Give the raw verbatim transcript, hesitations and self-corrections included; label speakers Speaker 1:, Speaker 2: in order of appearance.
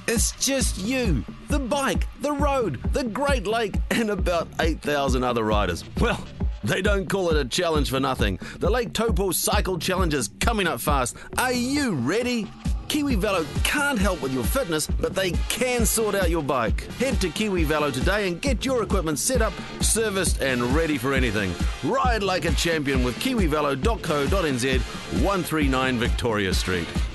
Speaker 1: It's just you, the bike, the road, the Great Lake, and about eight thousand other riders. Well, they don't call it a challenge for nothing. The Lake Taupo Cycle Challenge is coming up fast. Are you ready? Kiwi Velo can't help with your fitness, but they can sort out your bike. Head to Kiwi Velo today and get your equipment set up, serviced and ready for anything. Ride like a champion with kiwi velo dot co dot n z, one thirty-nine Victoria Street.